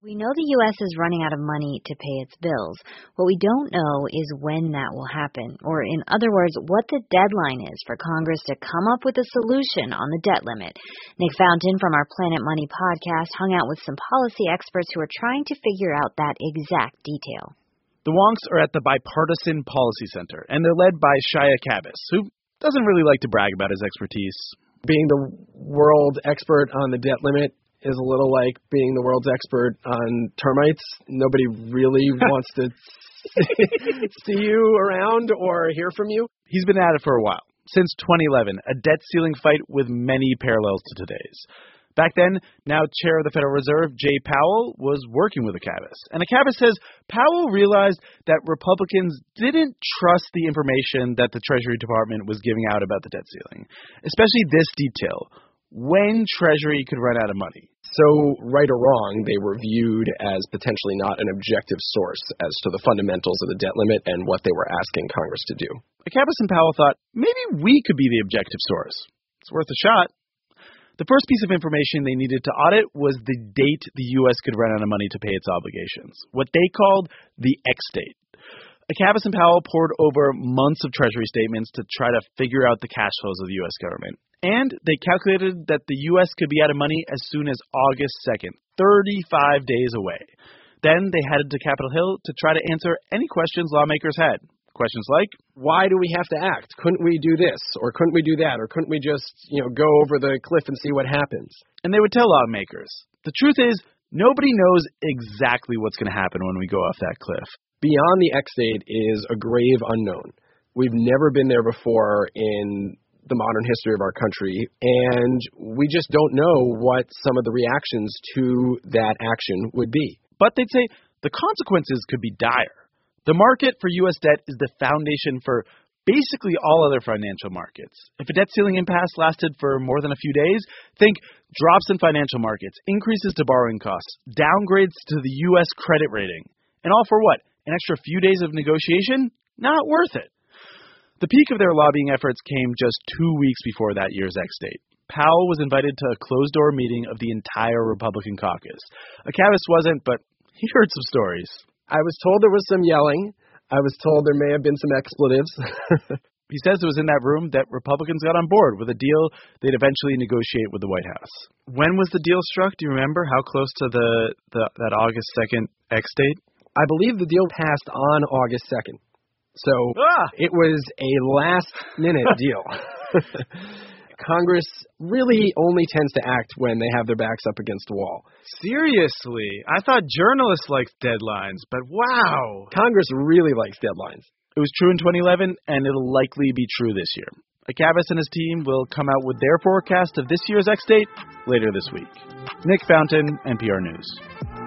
We know the U.S. is running out of money to pay its bills. What we don't know is when that will happen, or in other words, what the deadline is for Congress to come up with a solution on the debt limit. Nick Fountain from our Planet Money podcast hung out with some policy experts who are trying to figure out that exact detail. The wonks are at the Bipartisan Policy Center, and they're led by Shaya Kabbis, who doesn't really like to brag about his expertise. Being the world expert on the debt limit is a little like being the world's expert on termites. Nobody really wants to see you around or hear from you. He's been at it for a while, since 2011, a debt ceiling fight with many parallels to today's. Back then, now Chair of the Federal Reserve, Jay Powell, was working with Kabbis. And Kabbis says Powell realized that Republicans didn't trust the information that the Treasury Department was giving out about the debt ceiling, especially this detail: when Treasury could run out of money. So, right or wrong, they were viewed as potentially not an objective source as to the fundamentals of the debt limit and what they were asking Congress to do. Kabbis and Powell thought, maybe we could be the objective source. It's worth a shot. The first piece of information they needed to audit was the date the U.S. could run out of money to pay its obligations, what they called the X date. Kabbis and Powell pored over months of Treasury statements to try to figure out the cash flows of the U.S. government. And they calculated that the U.S. could be out of money as soon as August 2nd, 35 days away. Then they headed to Capitol Hill to try to answer any questions lawmakers had. Questions like, why do we have to act? Couldn't we do this? Or couldn't we do that? Or couldn't we just, go over the cliff and see what happens? And they would tell lawmakers, the truth is, nobody knows exactly what's going to happen when we go off that cliff. Beyond the X date is a grave unknown. We've never been there before in the modern history of our country, and we just don't know what some of the reactions to that action would be. But they'd say the consequences could be dire. The market for U.S. debt is the foundation for basically all other financial markets. If a debt ceiling impasse lasted for more than a few days, think drops in financial markets, increases to borrowing costs, downgrades to the U.S. credit rating. And all for what? An extra few days of negotiation? Not worth it. The peak of their lobbying efforts came just 2 weeks before that year's X date. Powell was invited to a closed-door meeting of the entire Republican caucus. Kabbis wasn't, but he heard some stories. I was told there was some yelling. I was told there may have been some expletives. He says it was in that room that Republicans got on board with a deal they'd eventually negotiate with the White House. When was the deal struck? Do you remember how close to that August 2nd X date? I believe the deal passed on August 2nd. So It was a last-minute deal. Congress really only tends to act when they have their backs up against the wall. Seriously? I thought journalists liked deadlines, but wow. Congress really likes deadlines. It was true in 2011, and it'll likely be true this year. Kabbis and his team will come out with their forecast of this year's X date later this week. Nick Fountain, NPR News.